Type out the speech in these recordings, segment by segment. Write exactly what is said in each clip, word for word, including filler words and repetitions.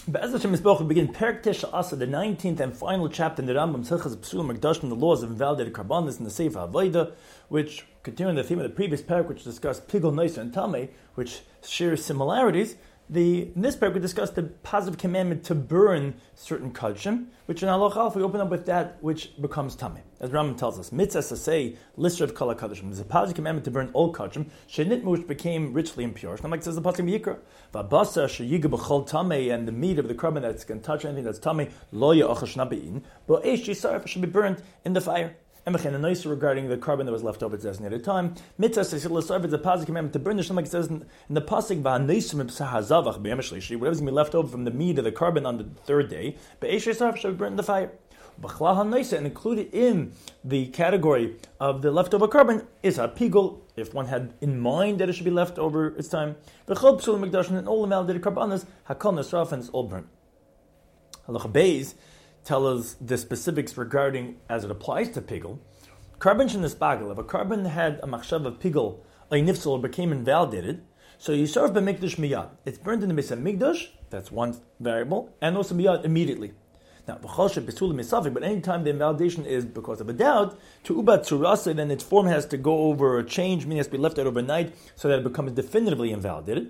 Be'ez Hashem Yisboch, we begin Perek Tisha Asa, the nineteenth and final chapter in the Rambam, Tzilchas Psulim Mikdashim, the laws of invalidated karbanis in the Sefer Avodah, which, continuing the theme of the previous Perek, which discussed Pigul, Noisa, and Tameh, which share similarities. The, in this Perek, we discussed the positive commandment to burn certain Kadshim, which in Halach Alf, we open up with that which becomes Tameh. As Rambam tells us, Mitzvah Sasei, Lister of Kala Kadshim. There's a positive commandment to burn all Kadshim, Shenitmu, which became richly impure. Like it says the Pasuk Yikra, Vabasa, Sheyiga B'chol Tameh, and the meat of the carbon that's going to touch anything that's Tameh, Lo Ya'achas Nabein, but Eish Yisaref should be burnt in the fire. And a nice regarding the carbon that was left over at the designated time. Mitzvah Sasei is a positive commandment to burn the Shem, like it says in, in the Pasuk, V'haneisim B'sahazavach B'yem Shlishi, whatever's going to be left over from the meat of the carbon on the third day, but Eish Yisaref should be burnt in the fire. And included in the category of the leftover carbon is a pigul, if one had in mind that it should be left over its time. And all the validated carbonas, hakol nasraf, and it's all burnt. Halacha Beis tell us the specifics regarding as it applies to pigul. Carbon shenisbagel, if a carbon had a machshav of pigul, a nifsal, or became invalidated, so you serve b'mikdash miyad. It's burnt in the Beis Hamikdash, that's one variable, and also miyad immediately. Now, but any time the invalidation is because of a doubt, to ubat tzurasa, then its form has to go over or change, meaning it has to be left out overnight so that it becomes definitively invalidated.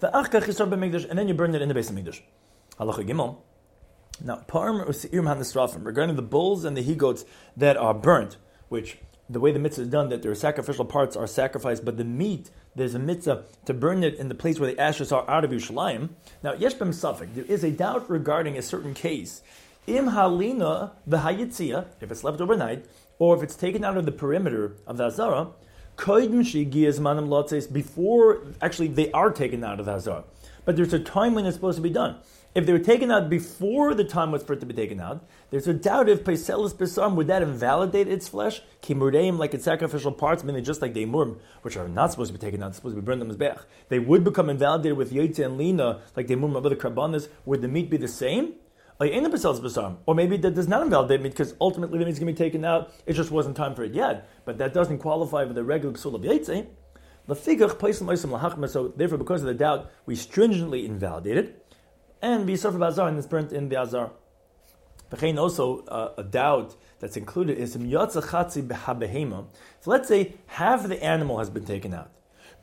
And then you burn it in the Beis Hamikdash. Halacha Gimel. Now, parm u'se'ir hanisrafim, regarding the bulls and the he-goats that are burnt, which the way the mitzvah is done, that their sacrificial parts are sacrificed, but the meat, there's a mitzvah to burn it in the place where the ashes are out of Yerushalayim. Now, yesh b'm safek, there is a doubt regarding a certain case. Im halina v'hayitzia, if it's left overnight, or if it's taken out of the perimeter of the Hazara, koydem she'gias manam lotzes, before, actually they are taken out of the Hazara. But there's a time when it's supposed to be done. If they were taken out before the time was for it to be taken out, there's a doubt if Paiselis Besarim, would that invalidate its flesh? Kimureim, like its sacrificial parts, meaning just like the Emurim, which are not supposed to be taken out, supposed to be burned on the Mizbeach. They would become invalidated with Yotze and Lina, like the Emurim of other Karbanas. Would the meat be the same? Or maybe that does not invalidate meat because ultimately the meat is going to be taken out. It just wasn't time for it yet. But that doesn't qualify for the regular psul of Yotze. So therefore, because of the doubt, we stringently invalidate it. And we suffer bazar, and it's burnt in the azar. Also, uh, a doubt that's included is so let's say half of the animal has been taken out.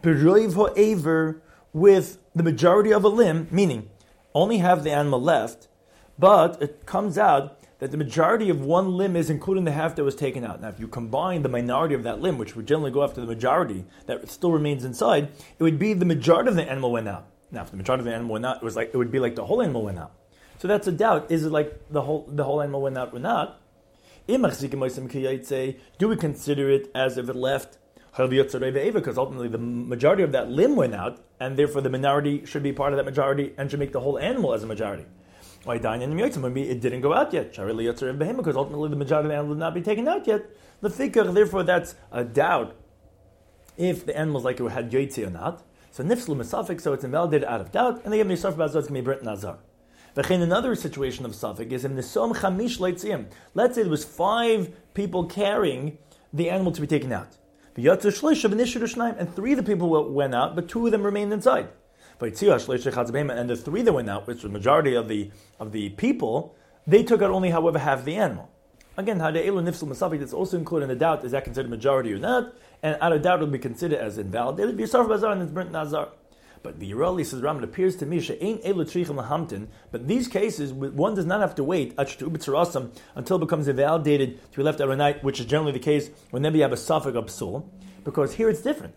With the majority of a limb, meaning only half the animal left, but it comes out that the majority of one limb is including the half that was taken out. Now, if you combine the minority of that limb, which would generally go after the majority that still remains inside, it would be the majority of the animal went out. Now, if the majority of the animal went out, it was like it would be like the whole animal went out. So that's a doubt. Is it like the whole the whole animal went out or not? Do we consider it as if it left? Because ultimately the majority of that limb went out, and therefore the minority should be part of that majority and should make the whole animal as a majority. Maybe it didn't go out yet, because ultimately the majority of the animal did not be taken out yet. The fikr, therefore, that's a doubt if the animal is like it had yotze or not. So nifslu mesafik, so it's invalidated out of doubt, and they give me safek bazar, it's going to be burnt in azar. Another situation of safek is in nisom chamish leitziyim. Let's say there was five people carrying the animal to be taken out. And three of the people went out, but two of them remained inside. And the three that went out, which was the majority of the of the people, they took out only, however, half the animal. Again, hada'elu nifsul masafik, that's also included in the doubt, is that considered majority or not? And out of doubt it will be considered as invalidated. B'yisarf bazar, and it's burnt in azar. But the Yerali says, Ram, it appears to me, she'ein elu tzrichim lahamtin, but these cases, one does not have to wait until it becomes invalidated to be left overnight, which is generally the case whenever you have a safek of psul, because here it's different.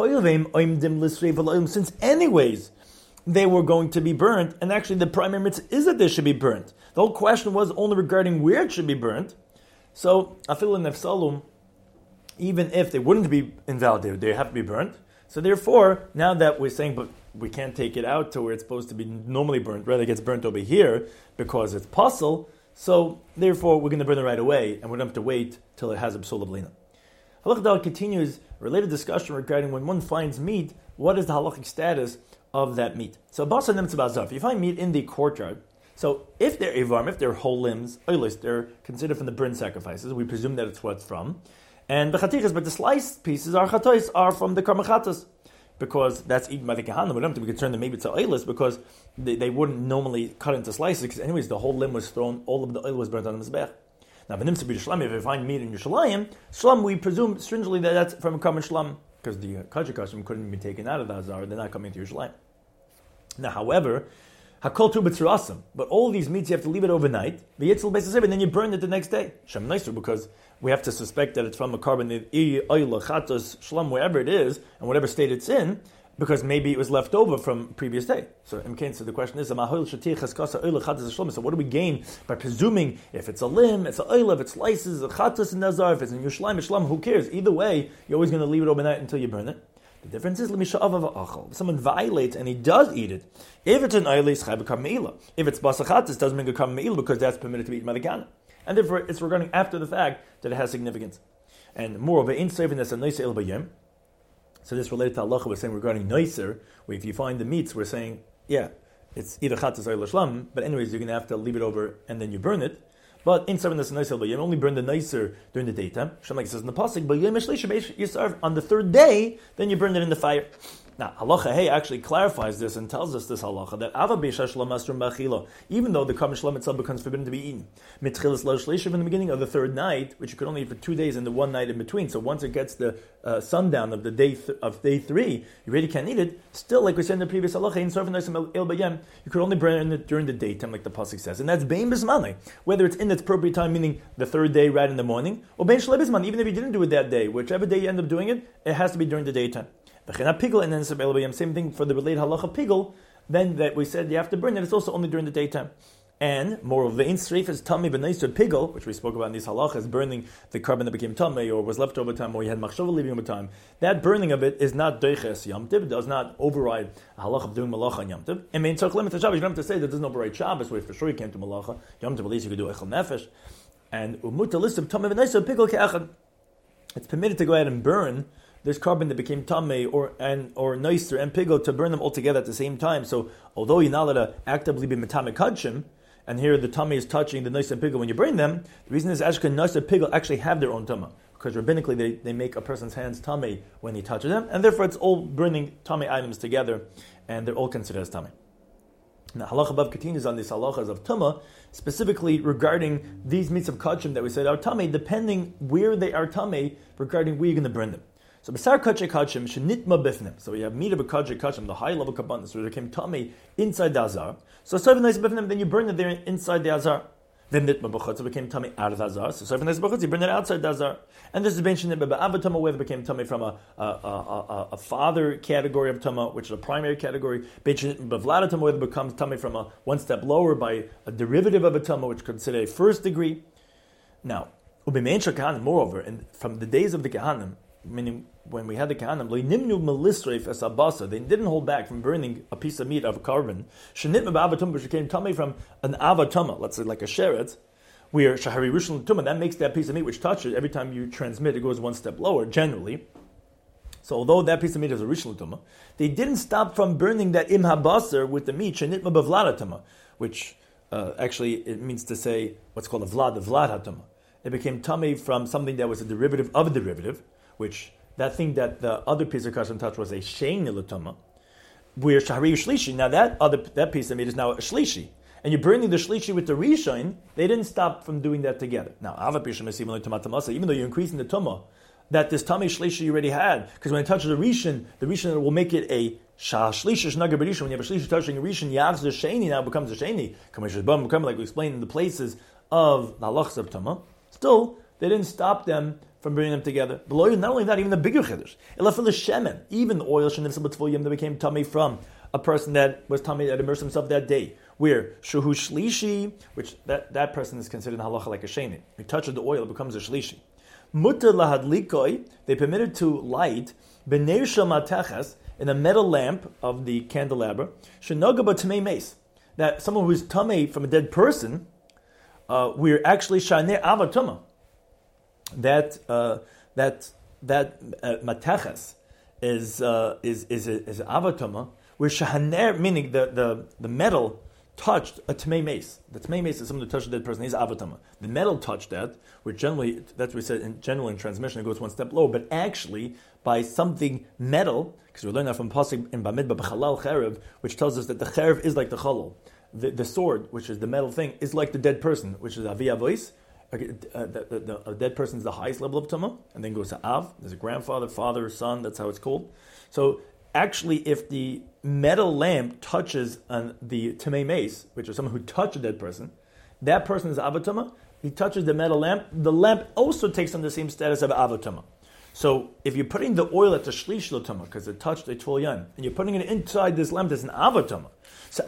Since anyways they were going to be burnt, and actually the primary mitzvah is that they should be burnt. The whole question was only regarding where it should be burnt. So, afil nefsalum, even if they wouldn't be invalidated, they have to be burnt. So therefore, now that we're saying, but we can't take it out to where it's supposed to be normally burnt, rather it gets burnt over here because it's puzzle, so therefore we're going to burn it right away, and we don't have to wait till it has a psul of lina. Halach Dal continues a related discussion regarding when one finds meat, what is the halachic status of that meat? So, basa nemtz bazar, if you find meat in the courtyard, so if they're evarm, if they're whole limbs, oilis, they're considered from the burnt sacrifices, we presume that it's what it's from. And bechatichas, but the sliced pieces are chatois, are from the karmachatas. because that's eaten by the Kahana. We don't have to be concerned that maybe it's a oilis because they, they wouldn't normally cut into slices because anyways the whole limb was thrown, all of the oil was burnt on the Mizbech. Now, if you find meat in Yerushalayim, shlam, we presume stringently that that's from a common shlam because the kosher kashim couldn't be taken out of the Hazar, they're not coming to Yerushalayim. Now, however, Hakol tu b'tzurasim, but all these meats you have to leave it overnight, the yitzil b'sasib, and then you burn it the next day. Shem nicer, because we have to suspect that it's from a carbon, oil, chatos, shlam, wherever it is, and whatever state it's in, because maybe it was left over from previous day. So, in case, so the question is, so what do we gain by presuming if it's a limb, it's a oil, if it's slices, a chatos and nazar, if it's in Yerushalayim, shlam, who cares? Either way, you're always going to leave it overnight until you burn it. The difference is, if someone violates and he does eat it, if it's an oilis, if it's basachatis, it doesn't make a kam me'ila because that's permitted to be eaten by the Kana. And therefore, it's regarding after the fact that it has significance. And moreover, in serving as a noise el bayim. So this related to halacha, we're saying regarding noiser, where if you find the meats, we're saying, yeah, it's either chatas or shlam, but anyways, you're going to have to leave it over and then you burn it. But in serving as a noise el bayim, only burn the noiser during the daytime. Shem like it says in the pasuk, but you serve on the third day, then you burn it in the fire. Now, halacha hey actually clarifies this and tells us this halacha that ava beisha shlam asrum b'achila, even though the kam shlam itself becomes forbidden to be eaten, mitchilas lo shleishav in the beginning of the third night, which you could only eat for two days and the one night in between. So once it gets the uh, sundown of the day th- of day three, you really can't eat it. Still, like we said in the previous halacha, in serving el bayem, you could only burn it during the daytime, like the pasuk says, and that's bein bismanai, whether it's in its appropriate time, meaning the third day right in the morning, or bein shlei bisman, even if you didn't do it that day, whichever day you end up doing it, it has to be during the daytime. And then same thing for the related halacha pigel. Then that we said you have to burn it. It's also only during the daytime. And moreover, the in streif is tummy b'neiser pigel, which we spoke about in these halachas, burning the carbon that became tummy or was left over time, or you had machshava leaving over time. That burning of it is not doiches yamtiv. It does not override a halach of doing malacha on yamtiv. And main tzarich limit to Shabbos. You don't have to say that doesn't override Shabbos, where for sure you came to malacha. Yamtiv at least you could do echel nefesh. And umuta list of tummy b'neiser pigel ke'echad. It's permitted to go ahead and burn this carbon that became tamei or and or noiser and pigel to burn them all together at the same time. So although you're not allowed to actively be metame kadshim, and here the tamei is touching the noiser and pigel when you burn them, the reason is actually noiser and pigel actually have their own tama, because rabbinically they, they make a person's hands tamei when he touches them, and therefore it's all burning tamei items together, and they're all considered as tamei. Now halacha above continues on these halachas of tuma, specifically regarding these meats of kadshim that we said are tamei, depending where they are tamei, regarding where you're going to burn them. So b'sar kachay kachim shenitma bifnim. So we have meat of a kachay kachim, the high level kabbanis, where it came tummy inside the azar. So serving nice bifnim, then you burn it there inside the azar. Then nitma b'chutz, so it became tummy out of the azar. So serving nice b'chutz, you burn it outside the azar. And this is mentioned in b'avatama, where it became tummy from a a, a, a, a father category of tama, which is a primary category. B'vladatama, where it becomes tummy from a one step lower by a derivative of a tama, which consider a first degree. Now, u'b'mein shakahanim, moreover, and from the days of the kahanim, meaning when we had the Kahanim, they didn't hold back from burning a piece of meat of a carbon. Which came tummy from an avatama, let's say like a sheret, where shahari rishon tuma, that makes that piece of meat which touches every time you transmit, it goes one step lower generally. So although that piece of meat is a rishon tuma, they didn't stop from burning that im habasar with the meat shenitma bavlad tuma, which uh, actually it means to say what's called a vlad, the vlad hatuma. It became tummy from something that was a derivative of a derivative, which that thing that the other piece of kashim touched was a shein ilatuma, where shahari shlishi. Now that other that piece of meat is now a shlishi, and you're burning the shlishi with the rishon. They didn't stop from doing that together. Now even though you're increasing the tumah, that this tummy shlishi you already had, because when it touches the rishon, the rishon will make it a shah shlishi shnagar b'rishon. When you have a shlishi touching a rishon, yavz the sheini now becomes a sheini. Come like we explained in the places of the halachas of tumah. Still, they didn't stop them from bringing them together. Below, not only that, even the bigger chiddush. Shemen, even the oil that became tummy from a person that was tummy that immersed himself that day. Where shuhu shlishi, which that, that person is considered in halacha like a sheni. He touches the oil, it becomes a shlishi. Mutter lahadlikoi, they permitted to light b'neir shel matechas in a metal lamp of the candelabra. Shenoga b'tamei mace, that someone who is tummy from a dead person, uh, we're actually shaner avatuma. That uh, that that uh, matechas is uh, is is is avatuma, where shahaner, meaning the, the, the metal touched a tmei mace. The tmei mace is someone who touched a dead person. He's avatuma. The metal touched that, which generally that's what we said in general in transmission it goes one step lower. But actually, by something metal, because we learn that from Pasuk in Bamidbar B'Chalal Cherev, which tells us that the Cherev is like the Chalal. The, the sword, which is the metal thing, is like the dead person, which is Avi Avois. Uh, the, the, the, a dead person is the highest level of Tumah, and then goes to Av. There's a grandfather, father, son, that's how it's called. So actually, if the metal lamp touches on the Tamei Mace, which is someone who touched a dead person, that person is Avatuma. He touches the metal lamp. The lamp also takes on the same status of Avatuma. So if you're putting the oil at the Shlish Lotuma, because it touched a Tvolyan, and you're putting it inside this lamp that's an Avatuma. So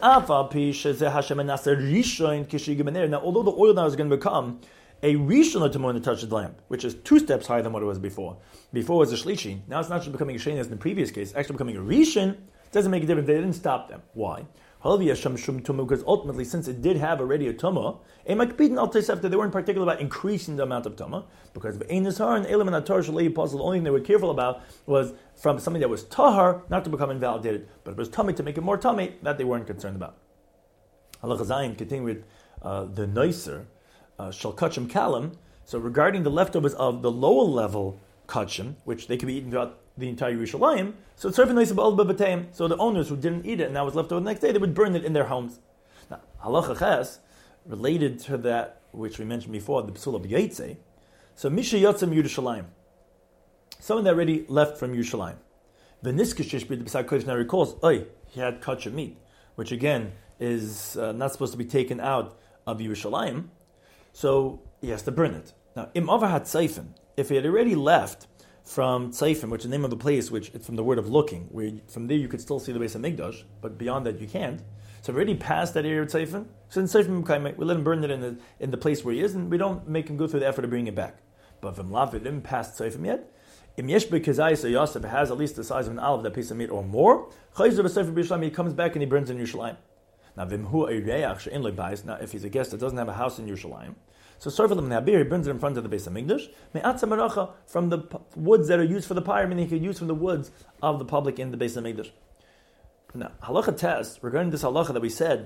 now, although the oil now is going to become a Rishon Lotuma when it touches the lamp, which is two steps higher than what it was before. Before it was a Shlishi. Now it's not just becoming a Sheni as in the previous case, it's actually becoming a Rishon. It doesn't make a difference. They didn't stop them. Why? Because ultimately, since it did have already a tumah, they weren't particular about increasing the amount of tumah, because the only thing they were careful about was from something that was tahar, not to become invalidated, but if it was tummy to make it more tummy, that they weren't concerned about. Halacha Zayin, continuing with uh, the nicer shal kachim kalim. So regarding the leftovers of the lower level kachim, which they could be eaten throughout the entire Yerushalayim, so it's serving nice about b'batayim. So the owners who didn't eat it and that was left over the next day, they would burn it in their homes. Now, halacha ches, related to that which we mentioned before, the psul of Yaitse. So misha yotzim Yerushalayim, someone that already left from Yerushalayim. The niskashish the Pesach Kodesh now recalls, oy, he had kachim meat, which again is uh, not supposed to be taken out of Yerushalayim, so he has to burn it. Now, im over had tzayfen, if he had already left from Tzayfim, which is the name of the place, which it's from the word of looking, where you, from there you could still see the base of Migdash, but beyond that you can't. So already past that area of Tzayfim, so in Tzayfim we let him burn it in the in the place where he is, and we don't make him go through the effort of bringing it back. But if Lav didn't pass Tzayfim yet, Im Yesh B'Kezai So Yosef has at least the size of an olive, that piece of meat or more, Chayzer B'Tzayfim B'Yerushalayim, he comes back and he burns in Yerushalayim. Now Vimhu Eireach She'en Le'Bayis. Now if he's a guest that doesn't have a house in Yerushalayim, so Sarvalim Nabir, he burns it in front of the base of Migdash. Me'atzah maracha, from the p- woods that are used for the pyre, meaning he could use from the woods of the public in the base of Migdash. Now, halacha test, regarding this halacha that we said,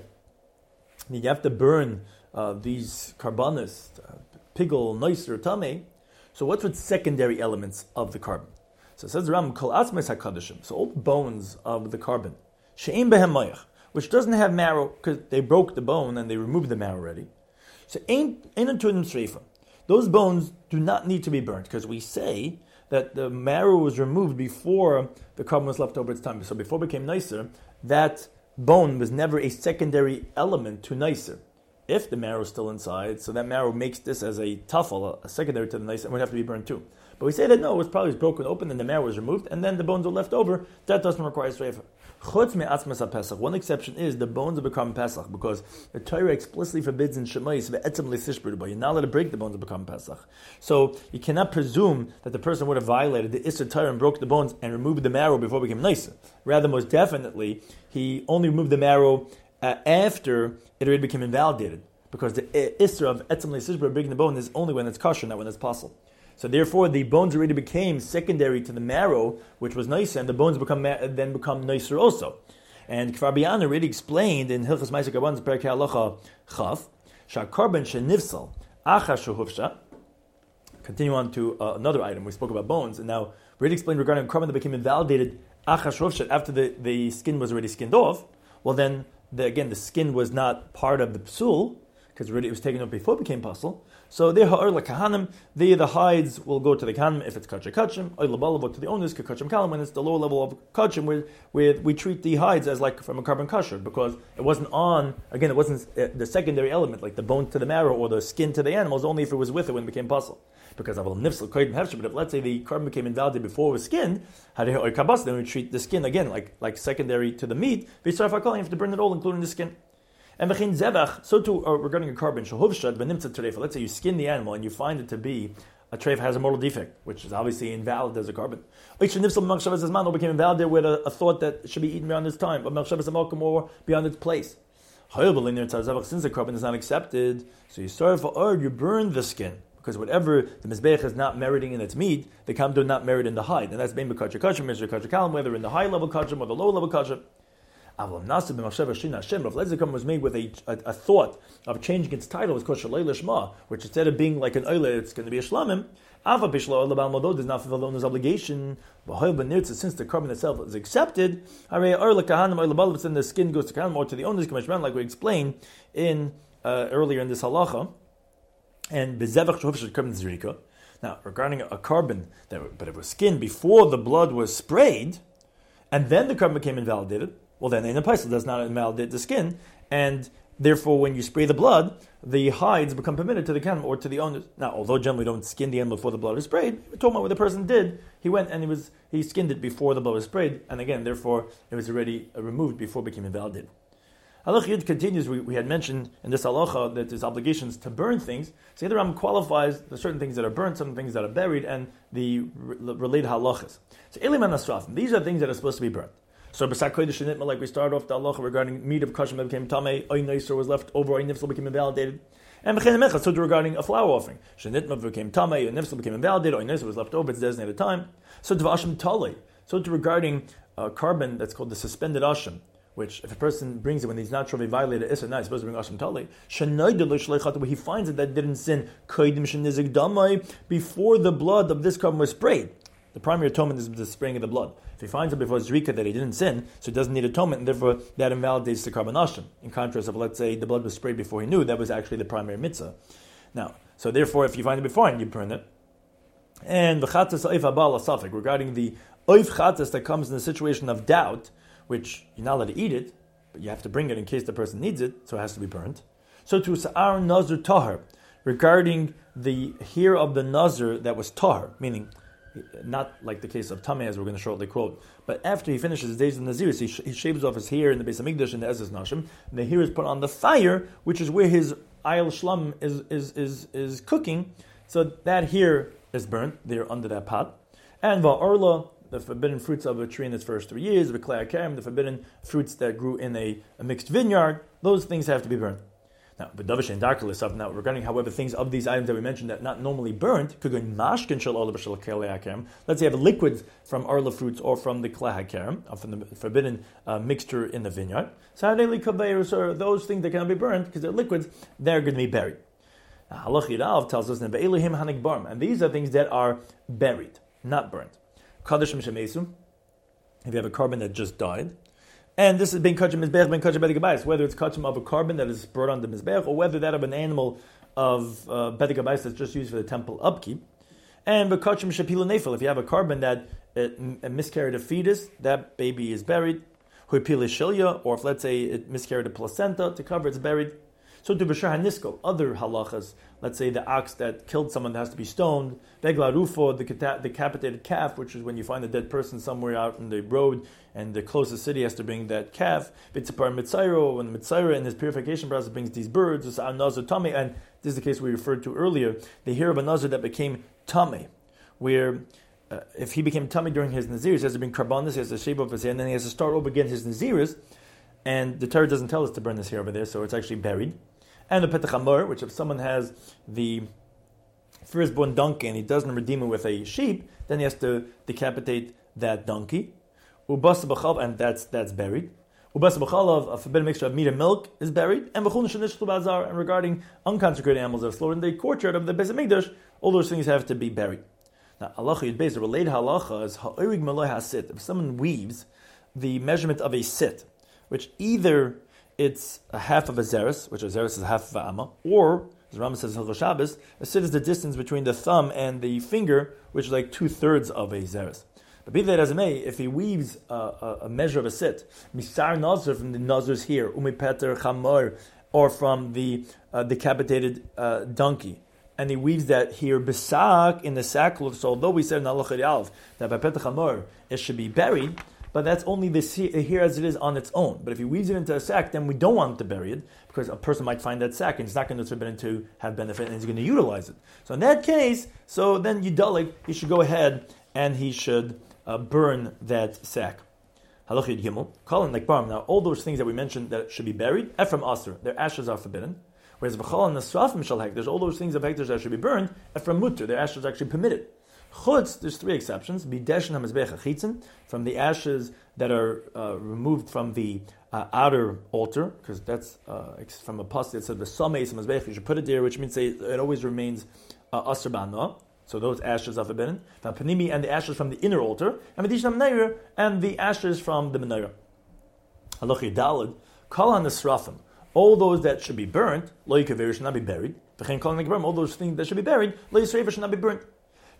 you have to burn uh, these karbanis, uh, pigel, noiser, tameh. So what's with secondary elements of the carbon? So it says the Ram, kol atzmes hakadashim, so all the bones of the carbon, she'im behem mayach, which doesn't have marrow, because they broke the bone and they removed the marrow already. So ain't ain't to them streifa. Those bones do not need to be burnt, because we say that the marrow was removed before the carbon was left over its time. So before it became nicer, that bone was never a secondary element to nicer. If the marrow is still inside, so that marrow makes this as a tuffle, a secondary to the nicer, and would have to be burned too. But we say that no, it was probably broken open and the marrow was removed, and then the bones were left over. That doesn't require streifa. Chutz me'atzmas ha-Pesach. One exception is the bones of become Pesach, because the Torah explicitly forbids in Shemais ve'etzem le'sishbur, but you're not allowed to break the bones of become Pesach. So you cannot presume that the person would have violated the Issur Torah and broke the bones and removed the marrow before it became nicer. Rather, most definitely, he only removed the marrow uh, after it already became invalidated, because the Issur of etzem le'sishbur, breaking the bone, is only when it's kosher, not when it's possible. So therefore, the bones already became secondary to the marrow, which was nicer, and the bones become then become nicer also. And Kfar B'Yana already explained in Hilchos Ma'aseh Karbanos Perkei Halacha Chaf, Sha'karban shenifsal achar shehufsha. Continue on to uh, another item. We spoke about bones, and now we already explained regarding a carbon that became invalidated achar shehufsha, after the, the skin was already skinned off. Well, then the, again the skin was not part of the psul, because already it was taken up before it became pasul. So they are like kahanim. They the hides will go to the kahanim if it's kachim kachim. Oy labalavo to the owners kachim kalim when it's the lower level of kachim, where where we treat the hides as like from a carbon kasher, because it wasn't on. Again, it wasn't uh, the secondary element like the bone to the marrow or the skin to the animals. Only if it was with it when it became pasul. Because of nifsel koyim hefsher. But if let's say the carbon became invalidated before it was skinned, then we treat the skin again like like secondary to the meat. You have to burn it all, including the skin. And v'chein zebach, so too uh, regarding a carbon, shehuvshad v'nimtzat treifa. Let's say you skin the animal and you find it to be a treifa has a mortal defect, which is obviously invalid as a carbon. Or became invalid with a, a thought that should be eaten beyond its time, but or beyond its place. Since the carbon is not accepted, so you serve for or you burn the skin, because whatever the mizbech is not meriting in its meat, the kam do not merit in the hide, and that's being b'kachar kachar, measure kachar kalam, whether in the high level kachar or the low level kachar. Avlam Nasa b'machshava shina Hashem. Rav Lezer was made with a, a, a thought of changing its title. It was called Shalei Lishma, which instead of being like an oile, it's going to be a shlamim. Ava bishlo oile b'al modod does not fulfill the owner's obligation. V'hoil b'nirtza, since the carbon itself is accepted, harei oile kahanim oile b'al, then the skin goes to kahanim or to the owners, like we explained in uh, earlier in this halacha. And bezevach shofesh carbon zrika. Now, regarding a carbon that but it was skinned before the blood was sprayed, and then the carbon became invalidated, well, then the paisel does not invalidate the skin, and therefore, when you spray the blood, the hides become permitted to the camel or to the owners. Now, although generally we don't skin the animal before the blood is sprayed, we're talking about what the person did. He went and he was he skinned it before the blood was sprayed, and again, therefore, it was already removed before it became invalidated. Halacha Yud continues. We, we had mentioned in this halacha that there's obligations to burn things. So the Ram qualifies the certain things that are burnt, some things that are buried, and the re- related halachas. So Elim and Nasrafim, these are things that are supposed to be burnt. So B'sak Kodesh and Nitma, like we started off the halacha regarding meat of kosher that became tamei, oy neiser was left over, oy nifsel became invalidated. And B'chein Mecha, so regarding a flour offering, shenitma became tamei, oy nifsel became invalidated, oy neiser was left over, it's designated time. So Dvashim Talei, so regarding a carbon that's called the suspended ashim, which if a person brings it when he's not sure if he violated Isser, now he's supposed to bring Asham Tali. Where he finds it that didn't sin before the blood of this carbon was sprayed. The primary atonement is the spraying of the blood. If he finds it before Zrika that he didn't sin, so he doesn't need atonement, and therefore that invalidates the carbon Asham. In contrast, if let's say the blood was sprayed before he knew, that was actually the primary mitzvah. Now, so therefore, if you find it before and you burn it, and the Chatas Oif Abal Asafik, regarding the Oif Chatas that comes in the situation of doubt, which you're not allowed to eat it, but you have to bring it in case the person needs it, so it has to be burnt. So to Sa'ar Nazir Tahar, regarding the hair of the Nazir that was Tahar, meaning not like the case of Tameh, as we're going to shortly quote, but after he finishes his days of Nazir, he, sh- he shaves off his hair in the Beis HaMikdash in the Ezes Nashim, and the hair is put on the fire, which is where his Ayel Shlam is, is, is, is cooking, so that hair is burnt there under that pot. And Va'orla, the forbidden fruits of a tree in its first three years, the forbidden fruits that grew in a, a mixed vineyard, those things have to be burnt. Now, the Davish and Darkle stuff. Now, regarding, however, things of these items that we mentioned that not normally burnt, could go in mashkin shel olav shel kelehakerem. Let's say you have liquids from arla fruits or from the klehakerem, or from the forbidden uh, mixture in the vineyard. So, those things that cannot be burnt because they're liquids, they're going to be buried. Now, Halach Yirav tells us, and these are things that are buried, not burnt. Kadashim Shemesu, if you have a carbon that just died, and this is being kachim mizbech, being kachim bedek abayis, whether it's kachim of a carbon that is brought on the mizbech, or whether that of an animal of uh, bedek abayis that's just used for the temple upkeep, and bekachim shapilu nefel, if you have a carbon that it, it miscarried a fetus, that baby is buried, huipil shilya, or if let's say it miscarried a placenta to cover, it's buried. So to b'shar hanisko, other halachas, let's say the ox that killed someone that has to be stoned, begla rufo, the decapitated calf, which is when you find a dead person somewhere out in the road, and the closest city has to bring that calf. Vitzapar mitzairo, when the mitzairo in his purification process brings these birds, it's an nazar tame, and this is the case we referred to earlier. They hear of a nazar that became tame, where uh, if he became tame during his naziris, he has to bring karbanis, he has to shave off his hair, and then he has to start over again his naziris, and the Torah doesn't tell us to burn this hair over there, so it's actually buried. And the petach hamor, which if someone has the firstborn donkey and he doesn't redeem it with a sheep, then he has to decapitate that donkey. Ubasa b'chalav, and that's that's buried. Ubasa b'chalav, a forbidden mixture of meat and milk, is buried. And v'chun shenishtu b'azar, and regarding unconsecrated animals that are slaughtered in the courtyard of the Beis HaMikdash, all those things have to be buried. Now, halacha yud beis, the related halacha is ha'orig maloi hasit. If someone weaves the measurement of a sit, which either it's a half of a zeres, which a zeres is half of a amma, or, as Rambam says in Hilchos Shabbos, a sit is the distance between the thumb and the finger, which is like two-thirds of a zeres. But be that as it may, if he weaves a, a, a measure of a sit, misar nazar from the nazars here, umipeter chamor, or from the uh, decapitated uh, donkey, and he weaves that here besak in the sackcloth. So although we said in Halacha Alf that by petach chamor it should be buried, but that's only this here as it is on its own. But if he weaves it into a sack, then we don't want to bury it, because a person might find that sack and it's not going to forbidden to have benefit, and he's going to utilize it. So in that case, so then Yudalik, he should go ahead and he should uh, burn that sack. Halach Yud Gimel, Colin like Barum. Now all those things that we mentioned that should be buried, Ephraim Aser, their ashes are forbidden. Whereas V'chol and Nasrafim Shal Hek, there's all those things of hectares that should be burned, Ephraim Mutter, their ashes are actually permitted. Chutz, there's three exceptions. Bideshin HaMizbech HaChitzin, from the ashes that are uh, removed from the uh, outer altar, because that's uh, from a pasuk that said the sameis mazbech. You should put it there, which means say it always remains aser b'hanah. So those ashes are forbidden. Panimi and the ashes from the inner altar, and Medishna Menorah and the ashes from the menorah. Halacha Daled, Kol HaNisrafim, all those that should be burnt, Lo Yikaver should not be buried. V'chein Kol HaNikbarim, all those things that should be buried, Lo Yisreif should not be burnt.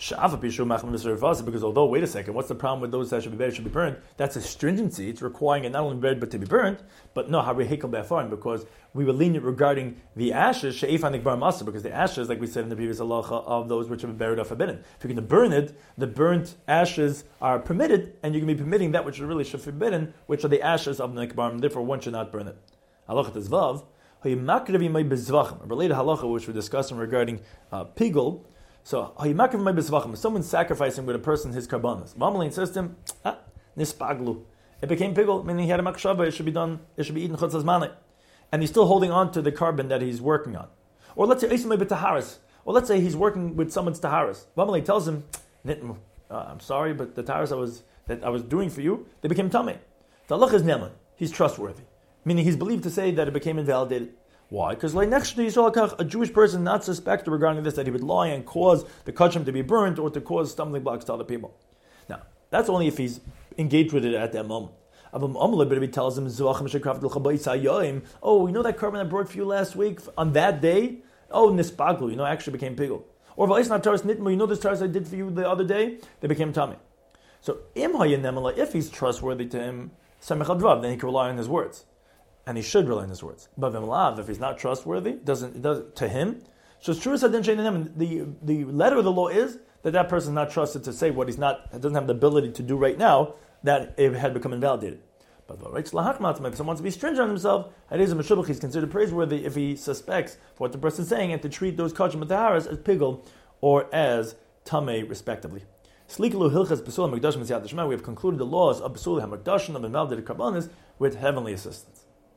Because although, wait a second, what's the problem with those that should be buried should be burnt? That's a stringency. It's requiring it not only buried but to be burnt. But no, because we were lenient regarding the ashes, because the ashes, like we said in the previous halacha, of those which have been buried are forbidden. If you're going to burn it, the burnt ashes are permitted, and you can be permitting that which really should be forbidden, which are the ashes of the nikbarim. Therefore, one should not burn it. Halacha tezvav, a related halacha which we're discussing regarding uh, pigul. So, if someone's sacrificing with a person his karbanas, Mamalin says to him, ah, nispaglu. It became pigul, meaning he had a makshava, it should be done, it should be eaten chutzas mane. And he's still holding on to the carbon that he's working on. Or let's say, taharis. Or let's say he's working with someone's taharis. Mamalin tells him, uh, I'm sorry, but the taharis I was, that I was doing for you, they became tameh. The halach is neman. He's trustworthy. Meaning he's believed to say that it became invalidated. Why? Because a Jewish person not suspected regarding this that he would lie and cause the kachim to be burnt or to cause stumbling blocks to other people. Now, that's only if he's engaged with it at that moment. But he tells him, oh, you know that carbon I brought for you last week on that day? Oh, nispaglu, you know, actually became pigul. Or you know this taras I did for you the other day? They became tummy. So, if he's trustworthy to him, then he can rely on his words. And he should rely on his words. But if he's not trustworthy, doesn't it does to him. So it's true. The the letter of the law is that that person is not trusted to say what he's not doesn't have the ability to do right now. That it had become invalidated. But if someone wants to be stringent on himself, he's considered praiseworthy if he suspects for what the person is saying and to treat those kachim mataharas as pigul or as tameh respectively. We have concluded the laws of Besul HaMikdashim of invalidated karbanis with heavenly assistance.